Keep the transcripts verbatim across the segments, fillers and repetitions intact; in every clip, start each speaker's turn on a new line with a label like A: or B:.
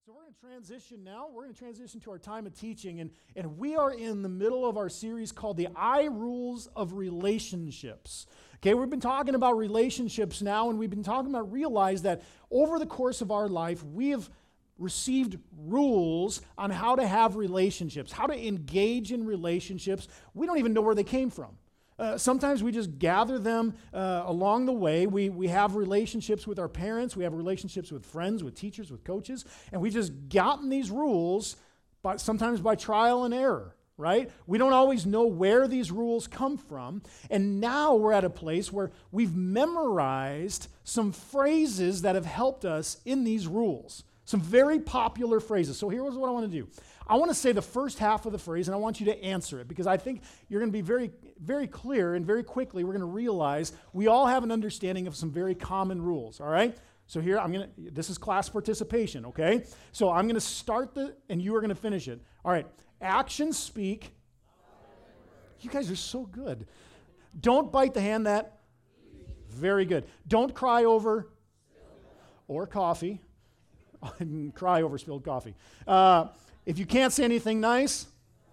A: So we're going to transition now. We're going to transition to our time of teaching, and, and we are in the middle of our series called The I Rules of Relationships. Okay, we've been talking about relationships now, and we've been talking about realize that over the course of our life, we have received rules on how to have relationships, how to engage in relationships. We don't even know where they came from. Uh, sometimes we just gather them uh, along the way. We we have relationships with our parents. We have relationships with friends, with teachers, with coaches. And we've just gotten these rules, but sometimes by trial and error, right? We don't always know where these rules come from. And now we're at a place where we've memorized some phrases that have helped us in these rules. Some very popular phrases. So here's what I want to do. I want to say the first half of the phrase, and I want you to answer it, because I think you're going to be very, very clear, and very quickly we're going to realize we all have an understanding of some very common rules, all right? So here, I'm going to, this is class participation, okay? So I'm going to start the, and you are going to finish it. All right, actions speak. You guys are so good. Don't bite the hand that, very good. Don't cry over or coffee. Cry over spilled coffee. Uh, if you can't say anything nice,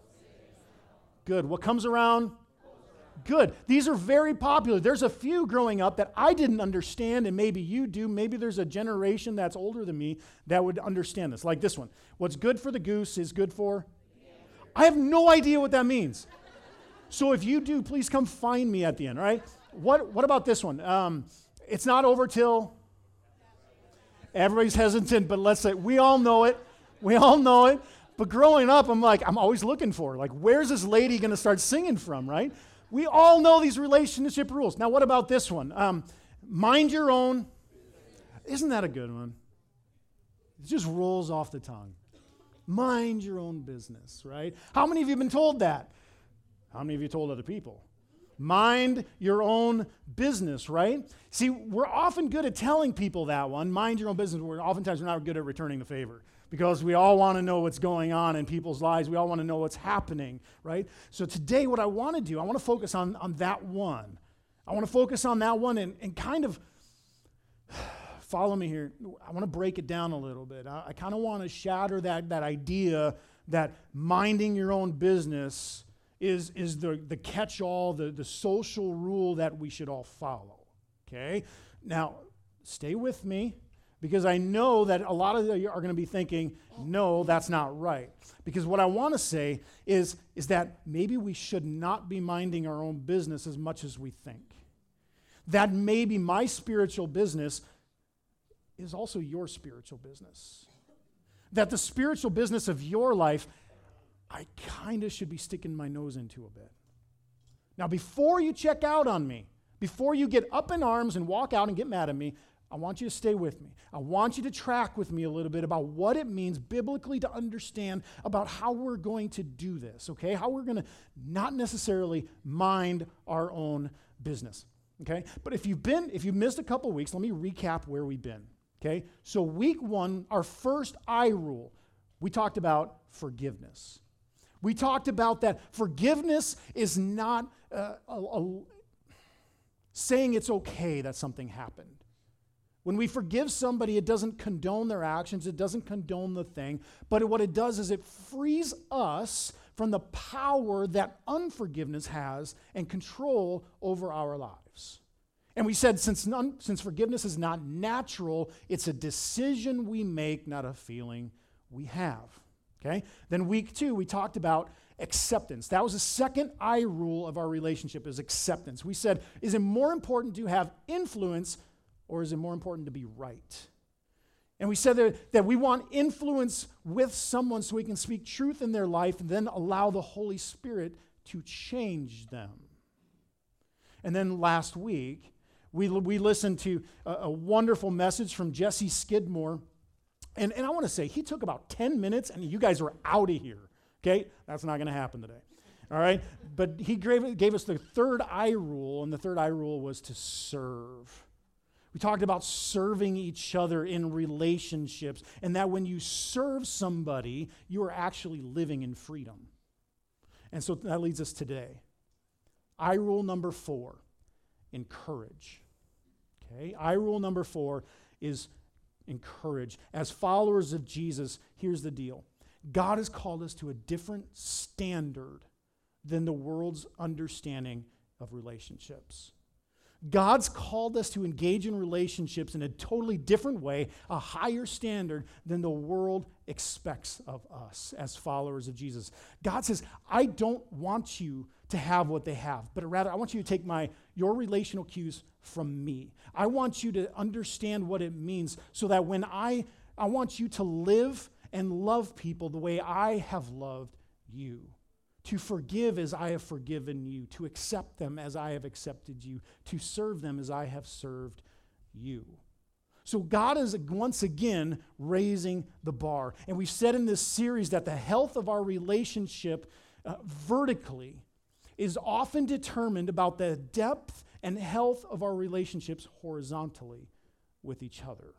A: good. What comes around? Good. These are very popular. There's a few growing up that I didn't understand, and maybe you do. Maybe there's a generation that's older than me that would understand this, like this one. What's good for the goose is good for? I have no idea what that means. So if you do, please come find me at the end, all right? What, what about this one? Um, it's not over till... Everybody's hesitant, but let's say, we all know it. We all know it. But growing up, I'm like, I'm always looking for, like, where's this lady going to start singing from, right? We all know these relationship rules. Now, what about this one? Um, mind your own. Isn't that a good one? It just rolls off the tongue. Mind your own business, right? How many of you have been told that? How many of you told other people? Mind your own business, right? See, we're often good at telling people that one, mind your own business. We're oftentimes we're not good at returning the favor, because we all want to know what's going on in people's lives. We all want to know what's happening, right? So today what I want to do, I want to focus on, on that one. I want to focus on that one and, and kind of, follow me here. I want to break it down a little bit. I, I kind of want to shatter that, that idea that minding your own business is, is the, the catch-all, the, the social rule that we should all follow, okay? Now, stay with me, because I know that a lot of you are going to be thinking, no, that's not right. Because what I want to say is, is that maybe we should not be minding our own business as much as we think. That maybe my spiritual business is also your spiritual business. That the spiritual business of your life, I kind of should be sticking my nose into a bit. Now, before you check out on me, before you get up in arms and walk out and get mad at me, I want you to stay with me. I want you to track with me a little bit about what it means biblically to understand about how we're going to do this, okay? How we're going to not necessarily mind our own business, okay? But if you've been, if you missed a couple weeks, let me recap where we've been, okay? So week one, our first I rule, we talked about forgiveness. We talked about that forgiveness is not uh, a, a, saying it's okay that something happened. When we forgive somebody, it doesn't condone their actions, it doesn't condone the thing, but what it does is it frees us from the power that unforgiveness has and control over our lives. And we said since, none, since forgiveness is not natural, it's a decision we make, not a feeling we have. Okay? Then week two, we talked about acceptance. That was the second I rule of our relationship, is acceptance. We said, is it more important to have influence, or is it more important to be right? And we said that, that we want influence with someone so we can speak truth in their life and then allow the Holy Spirit to change them. And then last week, we, we listened to a, a wonderful message from Jesse Skidmore. And, and I want to say, he took about ten minutes, and you guys were out of here, okay? That's not going to happen today, all right? But he gave, gave us the third I rule, and the third I rule was to serve. We talked about serving each other in relationships, and that when you serve somebody, you are actually living in freedom. And so that leads us today. I rule number four, encourage. Okay, I rule number four is encourage. As followers of Jesus, here's the deal. God has called us to a different standard than the world's understanding of relationships. God's called us to engage in relationships in a totally different way, a higher standard than the world expects of us as followers of Jesus. God says, I don't want you to have what they have, but rather I want you to take my your relational cues from me. I want you to understand what it means so that when I, I want you to live and love people the way I have loved you. To forgive as I have forgiven you, to accept them as I have accepted you, to serve them as I have served you. So God is once again raising the bar. And we've said in this series that the health of our relationship uh, vertically is often determined about the depth and health of our relationships horizontally with each other.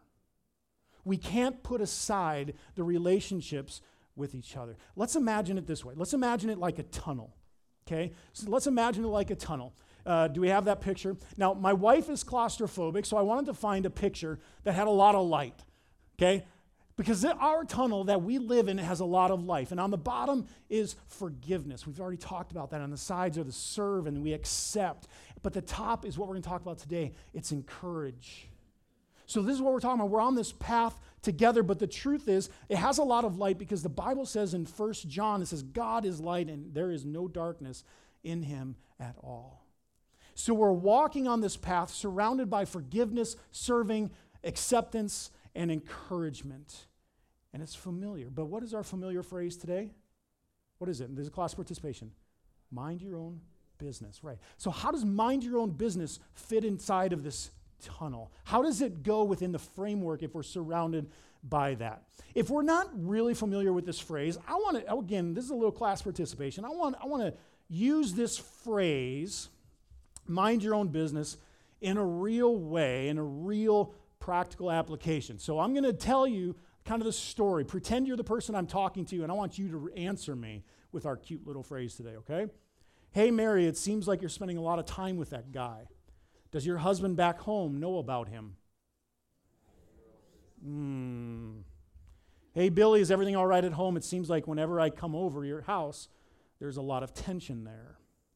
A: We can't put aside the relationships with each other. Let's imagine it this way. Let's imagine it like a tunnel, okay? So let's imagine it like a tunnel. Uh, do we have that picture? Now, my wife is claustrophobic, so I wanted to find a picture that had a lot of light, okay? Because our tunnel that we live in has a lot of life. And on the bottom is forgiveness. We've already talked about that. On the sides are the serve and we accept. But the top is what we're going to talk about today. It's encourage. So this is what we're talking about. We're on this path together, but the truth is it has a lot of light because the Bible says in First John, it says, God is light and there is no darkness in him at all. So we're walking on this path surrounded by forgiveness, serving, acceptance, and encouragement. And it's familiar. But what is our familiar phrase today? What is it? There's a class participation. Mind your own business, right. So how does mind your own business fit inside of this tunnel? How does it go within the framework if we're surrounded by that? If we're not really familiar with this phrase, I want to, again, this is a little class participation. I want, I want to use this phrase, mind your own business, in a real way, in a real practical application. So I'm going to tell you kind of the story. Pretend you're the person I'm talking to, and I want you to answer me with our cute little phrase today, okay? Hey, Mary, it seems like you're spending a lot of time with that guy. Does your husband back home know about him? Hmm. Hey, Billy, is everything all right at home? It seems like whenever I come over your house, there's a lot of tension there.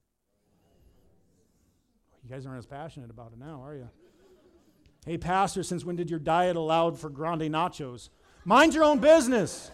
A: You guys aren't as passionate about it now, are you? Hey, pastor, since when did your diet allow for grande nachos? Mind your own business.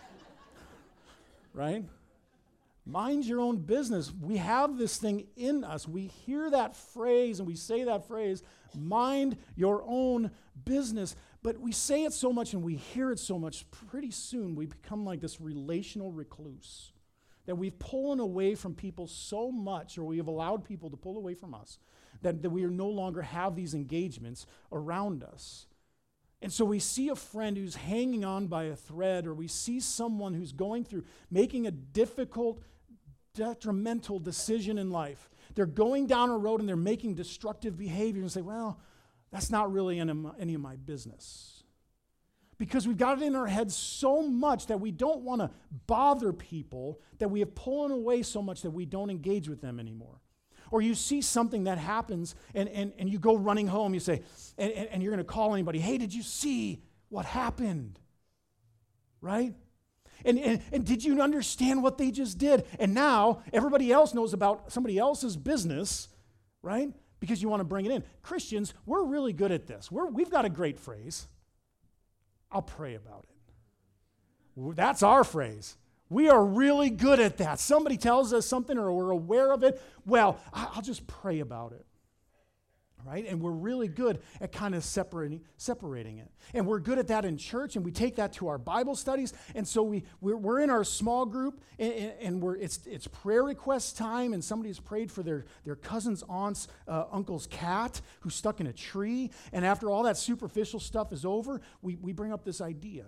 A: Right? Mind your own business. We have this thing in us. We hear that phrase and we say that phrase, mind your own business. But we say it so much and we hear it so much, pretty soon we become like this relational recluse. That we've pullen away from people so much, or we have allowed people to pull away from us, that, that we are no longer have these engagements around us. And so we see a friend who's hanging on by a thread, or we see someone who's going through, making a difficult, detrimental decision in life. They're going down a road and they're making destructive behavior and say, well, that's not really any of my, any of my business. Because we've got it in our heads so much that we don't want to bother people, that we have pullen away so much that we don't engage with them anymore. Or you see something that happens and, and, and you go running home, you say, and, and, and you're going to call anybody, hey, did you see what happened? Right? And, and, and did you understand what they just did? And now everybody else knows about somebody else's business, right? Because you want to bring it in. Christians, we're really good at this. We're, we've got a great phrase. I'll pray about it. That's our phrase. We are really good at that. Somebody tells us something or we're aware of it. Well, I'll just pray about it. Right? And we're really good at kind of separating separating it. And we're good at that in church, and we take that to our Bible studies. And so we, we're, we're in our small group, and, and we're it's it's prayer request time, and somebody's prayed for their, their cousin's aunt's uh, uncle's cat who's stuck in a tree. And after all that superficial stuff is over, we, we bring up this idea.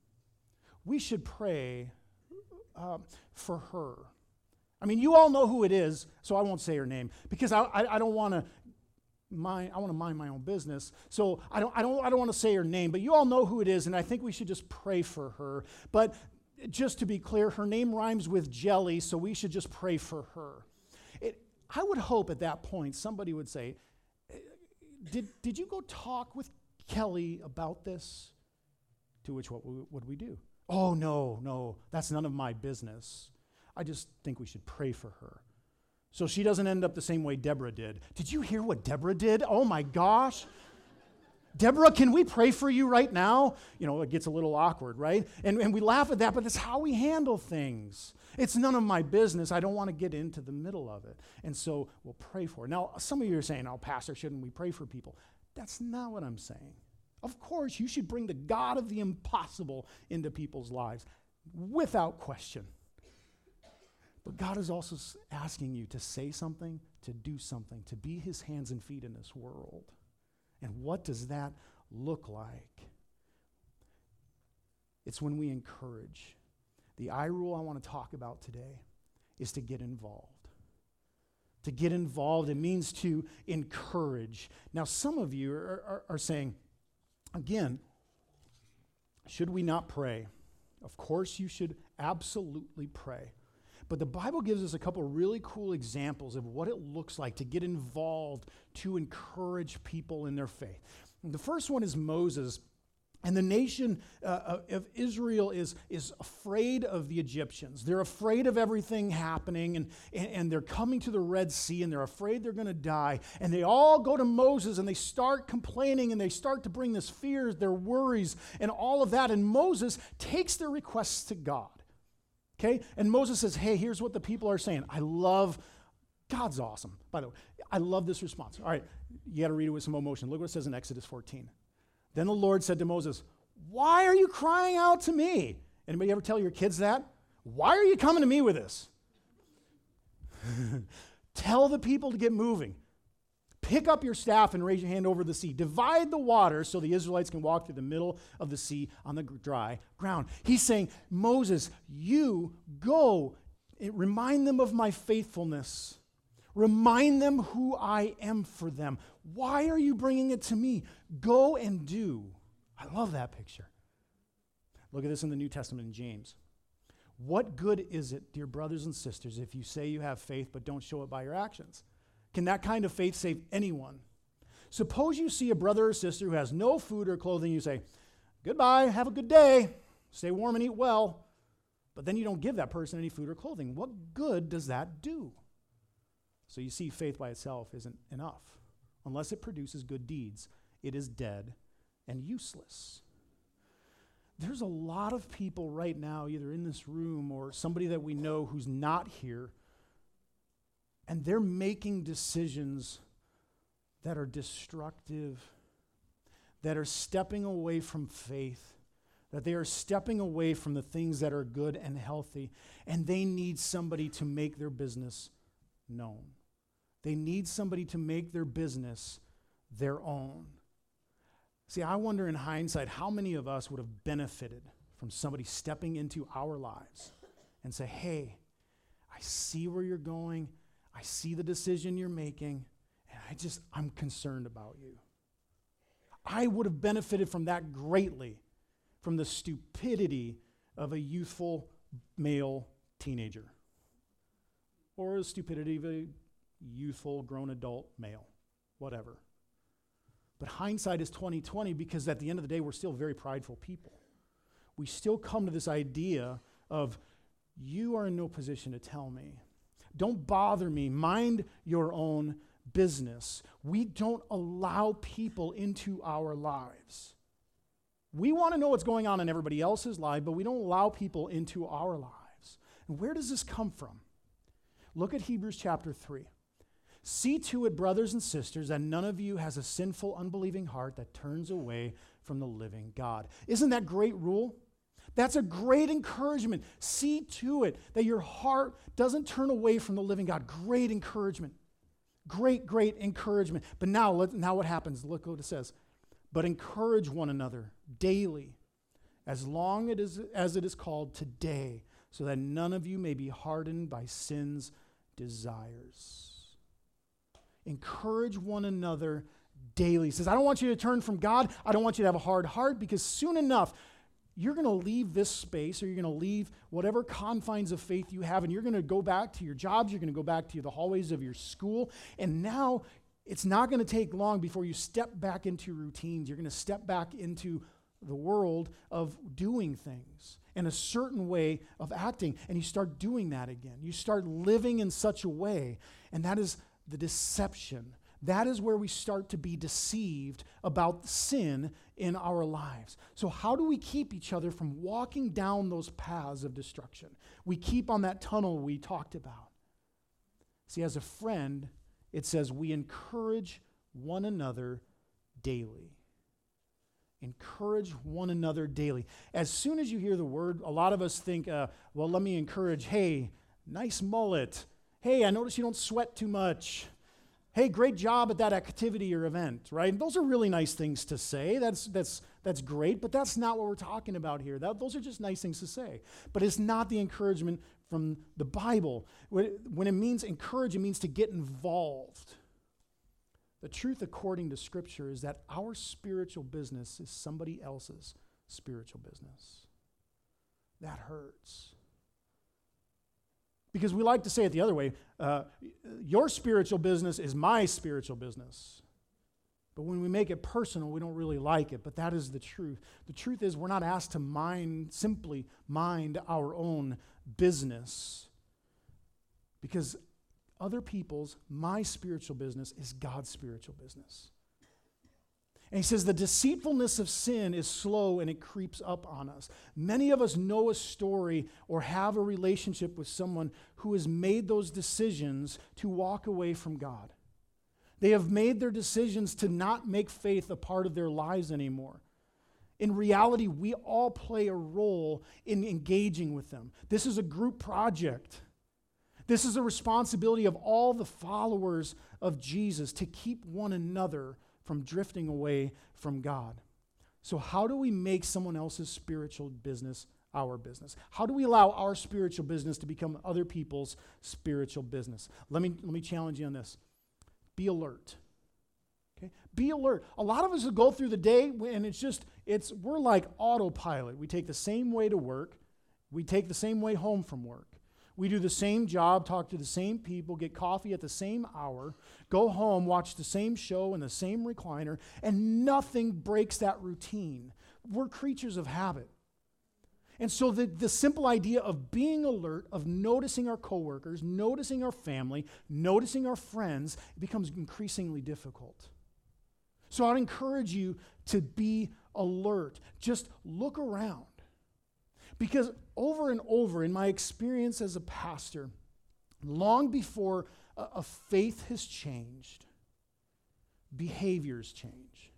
A: We should pray uh, for her. I mean, you all know who it is, so I won't say her name, because I, I, I don't want to Mind, I want to mind my own business, so I don't, I don't, I don't want to say her name, but you all know who it is, and I think we should just pray for her. But just to be clear, her name rhymes with jelly, so we should just pray for her. It, I would hope at that point somebody would say, "Did did you go talk with Kelly about this? To which, what would we do? Oh, no, no, that's none of my business. I just think we should pray for her, so she doesn't end up the same way Deborah did. Did you hear what Deborah did? Oh, my gosh. Deborah, can we pray for you right now? You know, it gets a little awkward, right? And, and we laugh at that, but that's how we handle things. It's none of my business. I don't want to get into the middle of it. And so we'll pray for her. Now, some of you are saying, oh, Pastor, shouldn't we pray for people? That's not what I'm saying. Of course, you should bring the God of the impossible into people's lives, without question. But God is also asking you to say something, to do something, to be his hands and feet in this world. And what does that look like? It's when we encourage. The I rule I want to talk about today is to get involved. To get involved, it means to encourage. Now, some of you are, are, are saying, again, should we not pray? Of course, you should absolutely pray. But the Bible gives us a couple of really cool examples of what it looks like to get involved, to encourage people in their faith. And the first one is Moses. And the nation uh, of Israel is, is afraid of the Egyptians. They're afraid of everything happening, and, and, and they're coming to the Red Sea, and they're afraid they're going to die. And they all go to Moses, and they start complaining, and they start to bring this fears, their worries, and all of that. And Moses takes their requests to God. Okay? And Moses says, hey, here's what the people are saying. I love, God's awesome, by the way. I love this response. All right, you got to read it with some emotion. Look what it says in Exodus fourteen. Then the Lord said to Moses, why are you crying out to me? Anybody ever tell your kids that? Why are you coming to me with this? Tell the people to get moving. Pick up your staff and raise your hand over the sea. Divide the water so the Israelites can walk through the middle of the sea on the dry ground. He's saying, Moses, you go. Remind them of my faithfulness. Remind them who I am for them. Why are you bringing it to me? Go and do. I love that picture. Look at this in the New Testament in James. What good is it, dear brothers and sisters, if you say you have faith but don't show it by your actions? Can that kind of faith save anyone? Suppose you see a brother or sister who has no food or clothing. You say, goodbye, have a good day, stay warm and eat well. But then you don't give that person any food or clothing. What good does that do? So you see, faith by itself isn't enough. Unless it produces good deeds, it is dead and useless. There's a lot of people right now, either in this room or somebody that we know who's not here, and they're making decisions that are destructive, that are stepping away from faith, that they are stepping away from the things that are good and healthy, and they need somebody to make their business known. They need somebody to make their business their own. See, I wonder in hindsight how many of us would have benefited from somebody stepping into our lives and say, hey, I see where you're going. I see the decision you're making, and I just, I'm concerned about you. I would have benefited from that greatly, from the stupidity of a youthful male teenager or the stupidity of a youthful grown adult male, whatever. But hindsight is twenty twenty because at the end of the day, we're still very prideful people. We still come to this idea of, you are in no position to tell me. Don't bother me. Mind your own business. We don't allow people into our lives. We want to know what's going on in everybody else's life, but we don't allow people into our lives. And where does this come from? Look at Hebrews chapter three. See to it, brothers and sisters, that none of you has a sinful, unbelieving heart that turns away from the living God. Isn't that great rule? That's a great encouragement. See to it that your heart doesn't turn away from the living God. Great encouragement. Great, great encouragement. But now, let, now what happens? Look what it says. But encourage one another daily, as long it is, as it is called today, so that none of you may be hardened by sin's desires. Encourage one another daily. He says, I don't want you to turn from God. I don't want you to have a hard heart, because soon enough, you're going to leave this space, or you're going to leave whatever confines of faith you have, and you're going to go back to your jobs. You're going to go back to the hallways of your school. And now it's not going to take long before you step back into routines. You're going to step back into the world of doing things and a certain way of acting, and you start doing that again. You start living in such a way, and that is the deception. That is where we start to be deceived about sin in our lives. So how do we keep each other from walking down those paths of destruction? We keep on that tunnel we talked about. See, as a friend, it says we encourage one another daily. Encourage one another daily. As soon as you hear the word, a lot of us think, uh, well, let me encourage, hey, nice mullet. Hey, I notice you don't sweat too much. Hey, great job at that activity or event, right? And those are really nice things to say. That's that's that's great, but that's not what we're talking about here. That, those are just nice things to say. But it's not the encouragement from the Bible. When it, when it means encourage, it means to get involved. The truth according to Scripture is that our spiritual business is somebody else's spiritual business. That hurts. Because we like to say it the other way, uh, your spiritual business is my spiritual business. But when we make it personal, we don't really like it, but that is the truth. The truth is we're not asked to mind, simply mind our own business. Because other people's, my spiritual business is God's spiritual business. And he says the deceitfulness of sin is slow and it creeps up on us. Many of us know a story or have a relationship with someone who has made those decisions to walk away from God. They have made their decisions to not make faith a part of their lives anymore. In reality, we all play a role in engaging with them. This is a group project. This is a responsibility of all the followers of Jesus to keep one another from drifting away from God. So how do we make someone else's spiritual business our business? How do we allow our spiritual business to become other people's spiritual business? Let me, let me challenge you on this. Be alert. Okay? Be alert. A lot of us will go through the day and it's just, it's we're like autopilot. We take the same way to work. We take the same way home from work. We do the same job, talk to the same people, get coffee at the same hour, go home, watch the same show in the same recliner, and nothing breaks that routine. We're creatures of habit. And so the, the simple idea of being alert, of noticing our coworkers, noticing our family, noticing our friends, it becomes increasingly difficult. So I'd encourage you to be alert. Just look around. Because over and over in my experience as a pastor, long before a, a faith has changed, behaviors change.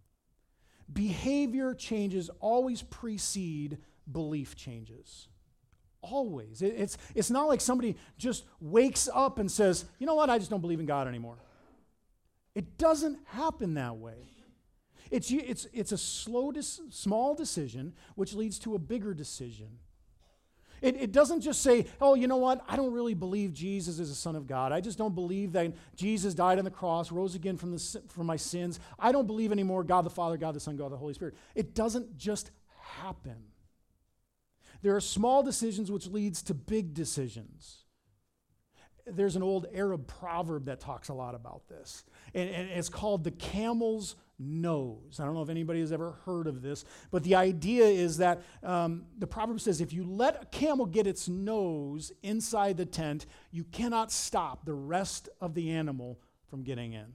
A: Behavior changes always precede belief changes. Always. It, it's, it's not like somebody just wakes up and says, you know what, I just don't believe in God anymore. It doesn't happen that way. It's, it's, it's a slow, small decision which leads to a bigger decision. It, it doesn't just say, oh, you know what? I don't really believe Jesus is the Son of God. I just don't believe that Jesus died on the cross, rose again from, the, from my sins. I don't believe anymore God the Father, God the Son, God the Holy Spirit. It doesn't just happen. There are small decisions which leads to big decisions. There's an old Arab proverb that talks a lot about this, and, and it's called the camel's nose. I don't know if anybody has ever heard of this, but the idea is that um, the proverb says if you let a camel get its nose inside the tent, you cannot stop the rest of the animal from getting in.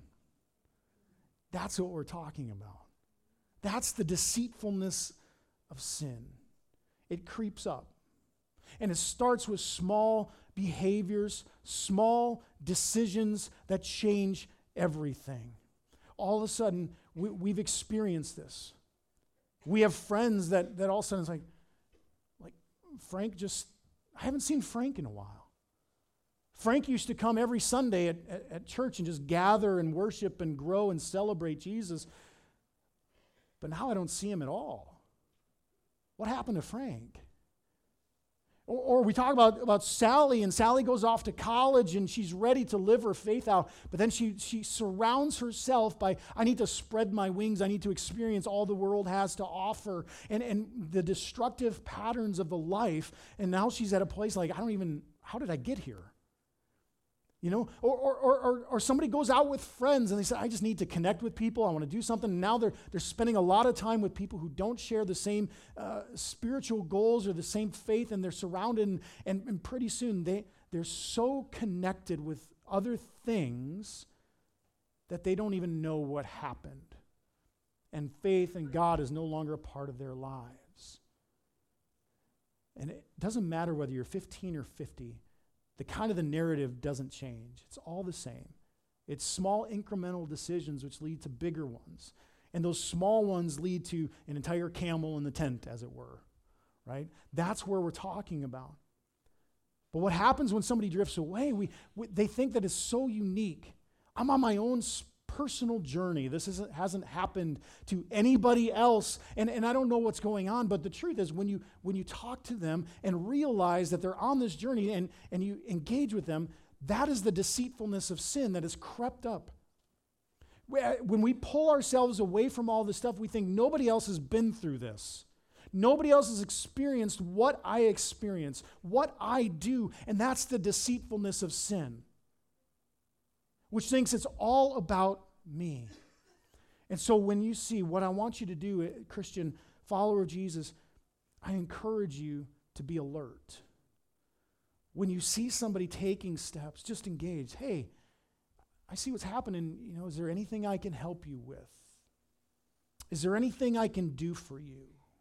A: That's what we're talking about. That's the deceitfulness of sin. It creeps up. And it starts with small behaviors, small decisions that change everything. All of a sudden, we, we've experienced this. We have friends that, that all of a sudden it's like, like, Frank just, I haven't seen Frank in a while. Frank used to come every Sunday at, at, at church and just gather and worship and grow and celebrate Jesus. But now I don't see him at all. What happened to Frank? Or, or we talk about, about Sally, and Sally goes off to college and she's ready to live her faith out, but then she, she surrounds herself by, I need to spread my wings, I need to experience all the world has to offer, and, and the destructive patterns of the life, and now she's at a place like, I don't even, how did I get here? You know, or, or, or, or, or somebody goes out with friends and they say, I just need to connect with people. I want to do something. And now they're, they're spending a lot of time with people who don't share the same uh, spiritual goals or the same faith, and they're surrounded. And, and, and pretty soon they, they're so connected with other things that they don't even know what happened. And faith in God is no longer a part of their lives. And it doesn't matter whether you're fifteen or fifty. The kind of the narrative doesn't change. It's all the same. It's small incremental decisions which lead to bigger ones. And those small ones lead to an entire camel in the tent, as it were. Right? That's where we're talking about. But what happens when somebody drifts away, we, we they think that it's so unique. I'm on my own personal journey. This isn't, hasn't happened to anybody else, and, and I don't know what's going on. But the truth is, when you when you talk to them and realize that they're on this journey and, and you engage with them, that is the deceitfulness of sin that has crept up. When we pull ourselves away from all this stuff, we think nobody else has been through this. Nobody else has experienced what I experience, what I do, and that's the deceitfulness of sin, which thinks it's all about me. And so when you see what I want you to do, Christian follower of Jesus, I encourage you to be alert. When you see somebody taking steps, just engage. Hey, I see what's happening. You know, is there anything I can help you with? Is there anything I can do for you?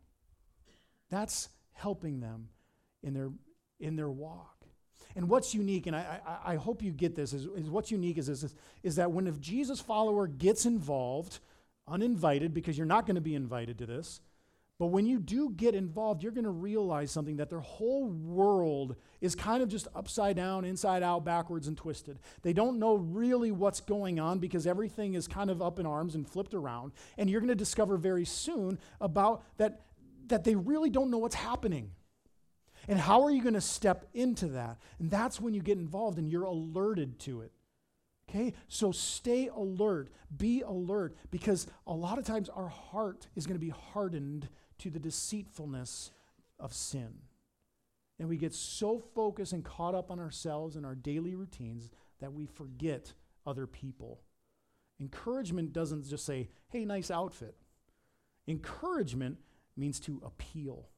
A: That's helping them in their in their walk. And what's unique, and I, I, I hope you get this, is, is what's unique is, is, is that when a Jesus follower gets involved, uninvited, because you're not going to be invited to this, but when you do get involved, you're going to realize something, that their whole world is kind of just upside down, inside out, backwards, and twisted. They don't know really what's going on because everything is kind of up in arms and flipped around. And you're going to discover very soon about that, that they really don't know what's happening. And how are you going to step into that? And that's when you get involved and you're alerted to it. Okay? So stay alert. Be alert, because a lot of times our heart is going to be hardened to the deceitfulness of sin. And we get so focused and caught up on ourselves and our daily routines that we forget other people. Encouragement doesn't just say, hey, nice outfit. Encouragement means to appeal.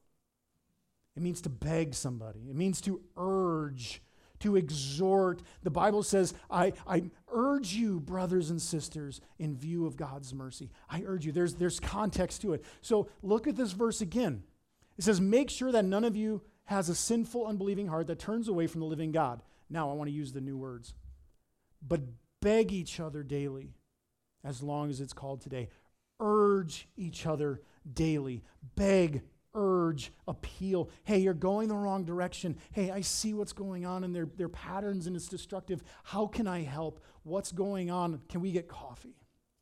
A: It means to beg somebody. It means to urge, to exhort. The Bible says, I, I urge you, brothers and sisters, in view of God's mercy. I urge you. There's, there's context to it. So look at this verse again. It says, make sure that none of you has a sinful, unbelieving heart that turns away from the living God. Now I want to use the new words. But beg each other daily, as long as it's called today. Urge each other daily. Beg, urge, appeal. Hey, you're going the wrong direction. Hey, I see what's going on in their, their patterns and it's destructive. How can I help? What's going on? Can we get coffee?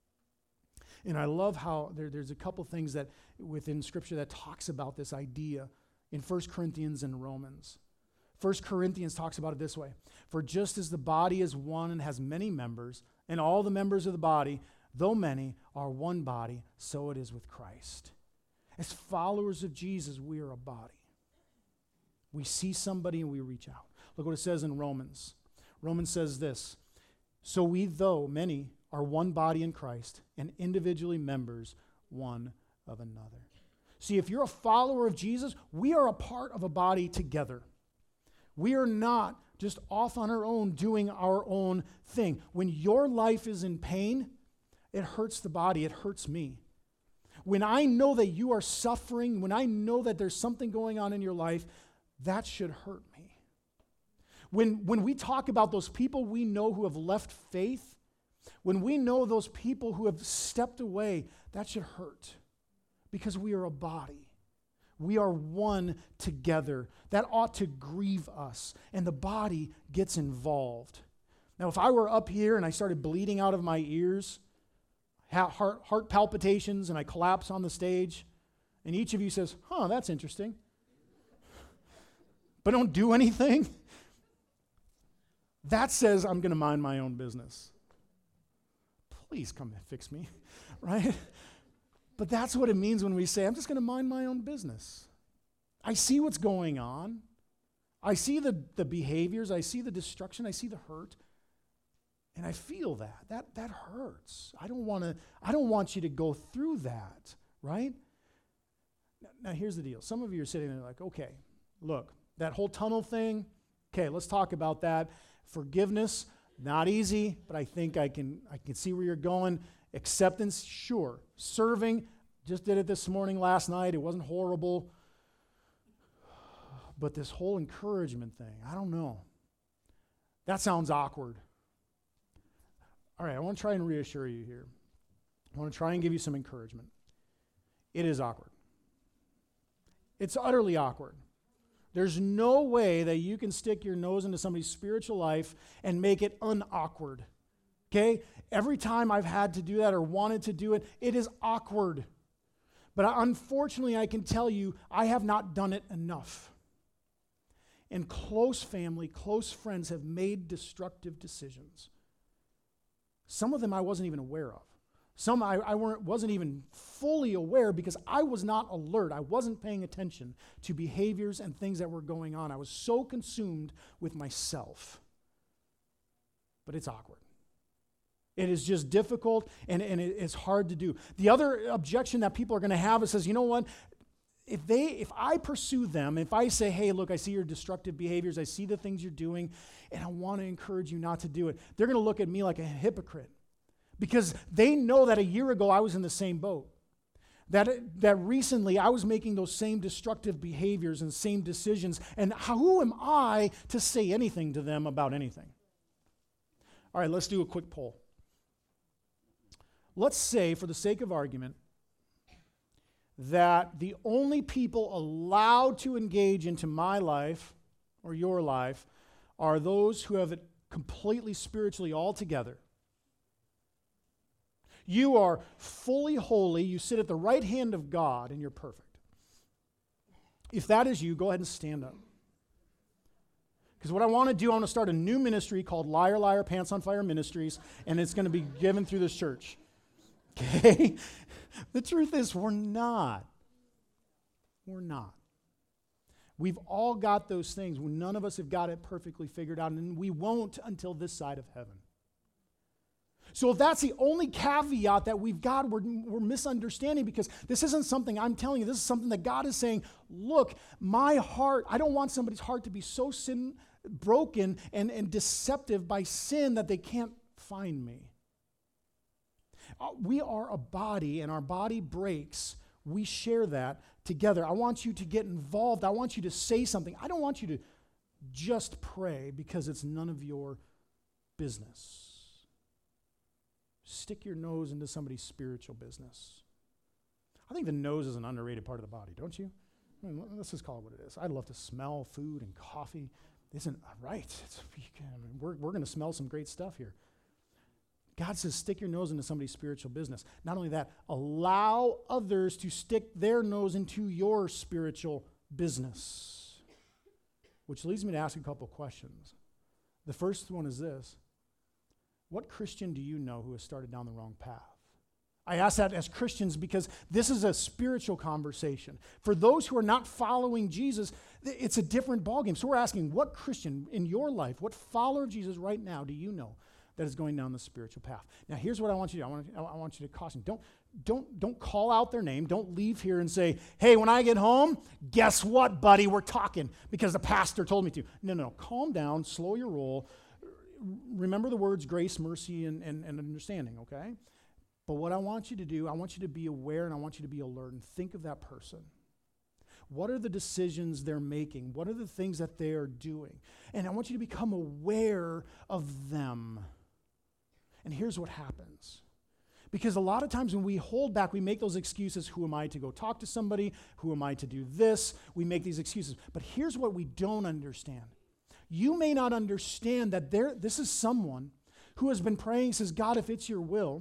A: And I love how there, there's a couple things that within Scripture that talks about this idea in First Corinthians and Romans. First Corinthians talks about it this way. For just as the body is one and has many members, and all the members of the body, though many, are one body, so it is with Christ. As followers of Jesus, we are a body. We see somebody and we reach out. Look what it says in Romans. Romans says this, so we, though many, are one body in Christ and individually members one of another. See, if you're a follower of Jesus, we are a part of a body together. We are not just off on our own doing our own thing. When your life is in pain, it hurts the body, it hurts me. When I know that you are suffering, when I know that there's something going on in your life, that should hurt me. When, when we talk about those people we know who have left faith, when we know those people who have stepped away, that should hurt because we are a body. We are one together. That ought to grieve us, and the body gets involved. Now, if I were up here and I started bleeding out of my ears, Heart, heart palpitations, and I collapse on the stage, and each of you says, huh, that's interesting, but don't do anything, that says I'm going to mind my own business. Please come and fix me, right? But that's what it means when we say, I'm just going to mind my own business. I see what's going on. I see the, the behaviors. I see the destruction. I see the hurt. And I feel that. That that hurts. I don't want to I don't want you to go through that, right? Now, now here's the deal. Some of you are sitting there like, okay, look, that whole tunnel thing, okay, let's talk about that. Forgiveness, not easy, but I think I can I can see where you're going. Acceptance, sure. Serving, just did it this morning, last night. It wasn't horrible. But this whole encouragement thing, I don't know. That sounds awkward. All right, I want to try and reassure you here. I want to try and give you some encouragement. It is awkward. It's utterly awkward. There's no way that you can stick your nose into somebody's spiritual life and make it unawkward. Okay? Every time I've had to do that or wanted to do it, it is awkward. But unfortunately, I can tell you, I have not done it enough. And close family, close friends have made destructive decisions. Some of them I wasn't even aware of. Some I, I weren't, wasn't even fully aware because I was not alert. I wasn't paying attention to behaviors and things that were going on. I was so consumed with myself. But it's awkward. It is just difficult and, and it, it's hard to do. The other objection that people are going to have is says, you know what? If they, if I pursue them, if I say, hey, look, I see your destructive behaviors, I see the things you're doing, and I want to encourage you not to do it, they're going to look at me like a hypocrite because they know that a year ago I was in the same boat. That, that recently I was making those same destructive behaviors and same decisions, and how, who am I to say anything to them about anything? All right, let's do a quick poll. Let's say, for the sake of argument, that the only people allowed to engage into my life or your life are those who have it completely spiritually all together. You are fully holy, you sit at the right hand of God, and you're perfect. If that is you, go ahead and stand up. Because what I want to do, I want to start a new ministry called Liar, Liar, Pants on Fire Ministries, and it's going to be given through this church. Okay? The truth is, we're not. We're not. We've all got those things. None of us have got it perfectly figured out, and we won't until this side of heaven. So if that's the only caveat that we've got, we're, we're misunderstanding because this isn't something I'm telling you. This is something that God is saying, look, my heart, I don't want somebody's heart to be so sin broken and, and deceptive by sin that they can't find me. Uh, we are a body, and our body breaks. We share that together. I want you to get involved. I want you to say something. I don't want you to just pray because it's none of your business. Stick your nose into somebody's spiritual business. I think the nose is an underrated part of the body, don't you? I mean, let's just call it what it is. I'd love to smell food and coffee. Isn't right? It's, we're we're going to smell some great stuff here. God says, stick your nose into somebody's spiritual business. Not only that, allow others to stick their nose into your spiritual business. Which leads me to ask a couple questions. The first one is this. What Christian do you know who has started down the wrong path? I ask that as Christians because this is a spiritual conversation. For those who are not following Jesus, it's a different ballgame. So we're asking, what Christian in your life, what follower of Jesus right now do you know that is going down the spiritual path? Now, here's what I want you to do. I want, I want you to caution. Don't, don't, don't call out their name. Don't leave here and say, hey, when I get home, guess what, buddy? We're talking because the pastor told me to. No, no, no. Calm down. Slow your roll. Remember the words grace, mercy, and, and, and understanding, okay? But what I want you to do, I want you to be aware and I want you to be alert and think of that person. What are the decisions they're making? What are the things that they are doing? And I want you to become aware of them. And here's what happens. Because a lot of times when we hold back, we make those excuses. Who am I to go talk to somebody? Who am I to do this? We make these excuses. But here's what we don't understand. You may not understand that there. This is someone who has been praying, says, God, if it's your will,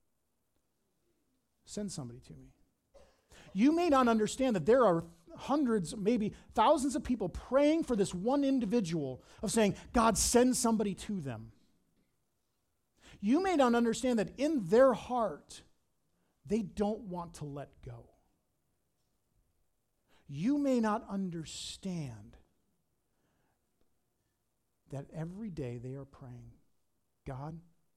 A: send somebody to me. You may not understand that there are hundreds, maybe thousands of people praying for this one individual of saying, God, send somebody to them. You may not understand that in their heart, they don't want to let go. You may not understand that every day they are praying, God,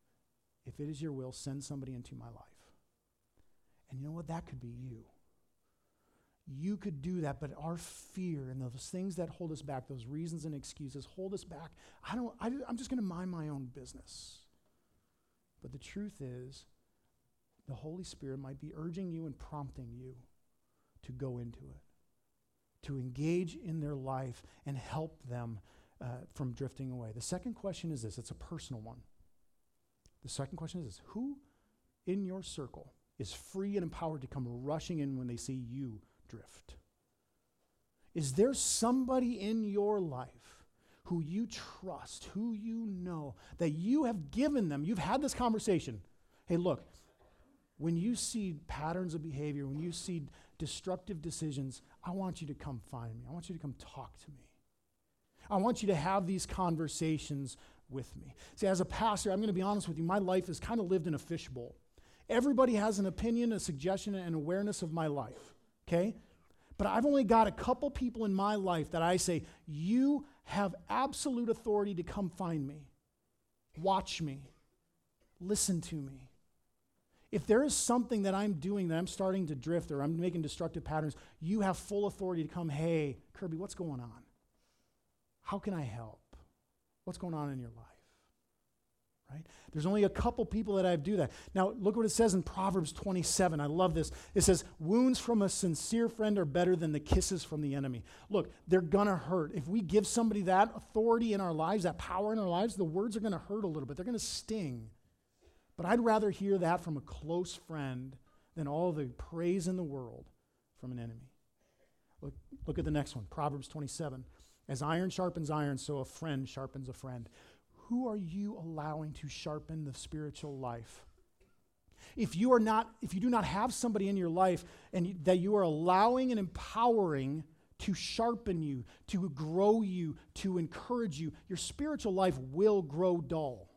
A: if it is your will, send somebody into my life. And you know what? That could be you. You could do that, but our fear and those things that hold us back, those reasons and excuses hold us back. I don't, I, I'm just going to mind my own business. But the truth is, the Holy Spirit might be urging you and prompting you to go into it, to engage in their life and help them uh, from drifting away. The second question is this. It's a personal one. The second question is this. Who in your circle is free and empowered to come rushing in when they see you drift? Is there somebody in your life who you trust, who you know, that you have given them, you've had this conversation. Hey, look, when you see patterns of behavior, when you see destructive decisions, I want you to come find me. I want you to come talk to me. I want you to have these conversations with me. See, as a pastor, I'm going to be honest with you, my life is kind of lived in a fishbowl. Everybody has an opinion, a suggestion, and awareness of my life, okay? But I've only got a couple people in my life that I say, you have absolute authority to come find me, watch me, listen to me. If there is something that I'm doing that I'm starting to drift or I'm making destructive patterns, you have full authority to come, hey, Kirby, what's going on? How can I help? What's going on in your life? Right? There's only a couple people that I do that. Now, look what it says in Proverbs twenty-seven. I love this. It says, wounds from a sincere friend are better than the kisses from the enemy. Look, they're going to hurt. If we give somebody that authority in our lives, that power in our lives, the words are going to hurt a little bit. They're going to sting. But I'd rather hear that from a close friend than all the praise in the world from an enemy. Look, look at the next one, Proverbs twenty-seven. As iron sharpens iron, so a friend sharpens a friend. Who are you allowing to sharpen the spiritual life? If you are not, if you do not have somebody in your life and you, that you are allowing and empowering to sharpen you, to grow you, to encourage you, your spiritual life will grow dull.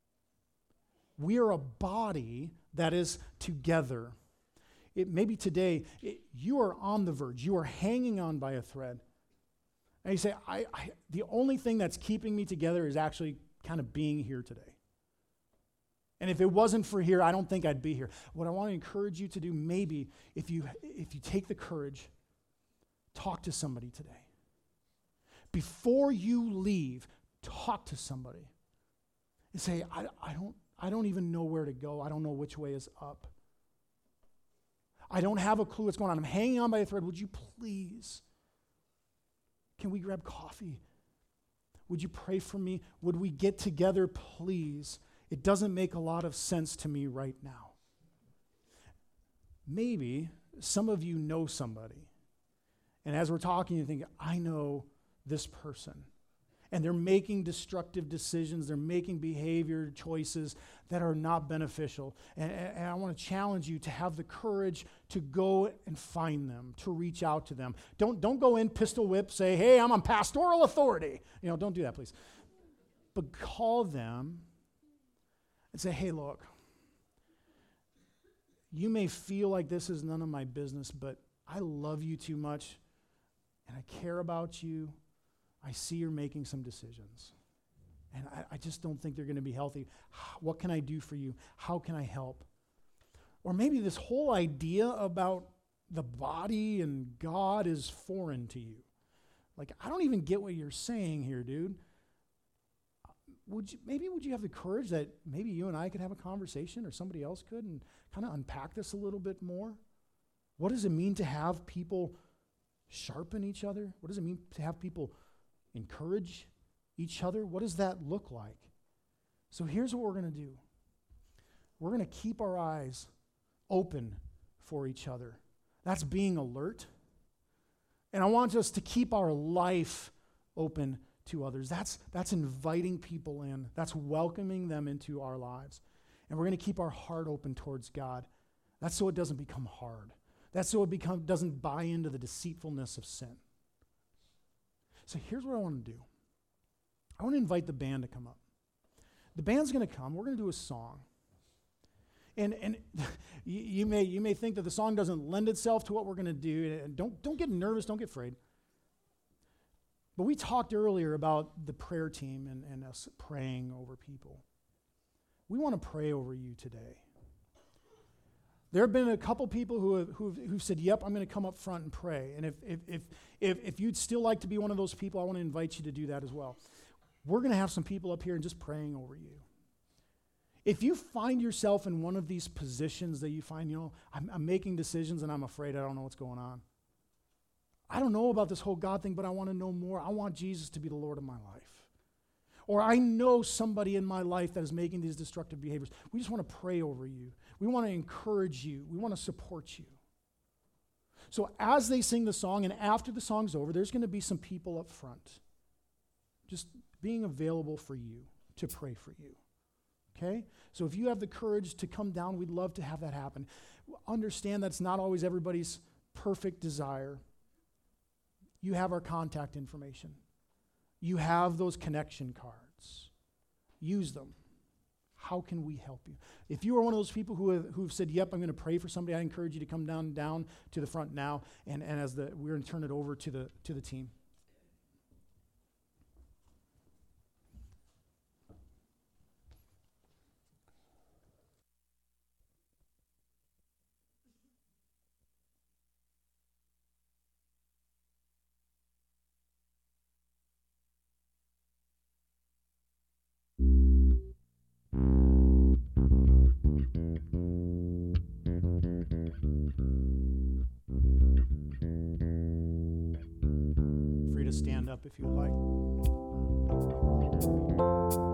A: We are a body that is together. It maybe today it, you are on the verge. You are hanging on by a thread. And you say, I, I, the only thing that's keeping me together is actually kind of being here today. And if it wasn't for here, I don't think I'd be here. What I want to encourage you to do, maybe, if you if you take the courage, talk to somebody today. Before you leave, talk to somebody. And say, I, I don't I don't even know where to go. I don't know which way is up. I don't have a clue what's going on. I'm hanging on by a thread. Would you please? Can we grab coffee? Would you pray for me? Would we get together, please? It doesn't make a lot of sense to me right now. Maybe some of you know somebody. And as we're talking, you think, I know this person. And they're making destructive decisions. They're making behavior choices that are not beneficial. And, and I want to challenge you to have the courage to go and find them, to reach out to them. Don't, don't go in, pistol whip, say, hey, I'm on pastoral authority. You know, don't do that, please. But call them and say, hey, look, you may feel like this is none of my business, but I love you too much, and I care about you. I see you're making some decisions, and I, I just don't think they're going to be healthy. What can I do for you? How can I help? Or maybe this whole idea about the body and God is foreign to you. Like, I don't even get what you're saying here, dude. Would you, maybe would you have the courage that maybe you and I could have a conversation, or somebody else could, and kind of unpack this a little bit more? What does it mean to have people sharpen each other? What does it mean to have people encourage each other? What does that look like? So here's what we're going to do. We're going to keep our eyes open for each other. That's being alert. And I want us to keep our life open to others. That's, that's inviting people in. That's welcoming them into our lives. And we're going to keep our heart open towards God. That's so it doesn't become hard. That's so it become, doesn't buy into the deceitfulness of sin. So here's what I want to do. I want to invite the band to come up. The band's going to come. We're going to do a song. And and you, you may you may think that the song doesn't lend itself to what we're going to do. And don't don't get nervous. Don't get afraid. But we talked earlier about the prayer team and, and us praying over people. we want to pray over you today. There have been a couple people who have who've, who've said, yep, I'm going to come up front and pray. And if, if, if, if, if you'd still like to be one of those people, I want to invite you to do that as well. We're going to have some people up here and just praying over you. If you find yourself in one of these positions that you find, you know, I'm, I'm making decisions and I'm afraid I don't know what's going on. I don't know about this whole God thing, but I want to know more. I want Jesus to be the Lord of my life. Or I know somebody in my life that is making these destructive behaviors. We just want to pray over you. We want to encourage you. We want to support you. So as they sing the song and after the song's over, there's going to be some people up front just being available for you to pray for you. Okay? So if you have the courage to come down, we'd love to have that happen. Understand that's not always everybody's perfect desire. You have our contact information. You have those connection cards. Use them. How can we help you? If you are one of those people who have who've said, yep, I'm going to pray for somebody, I encourage you to come down down to the front now, and, and as the we're going to turn it over to the to the team. Free to stand up if you would like.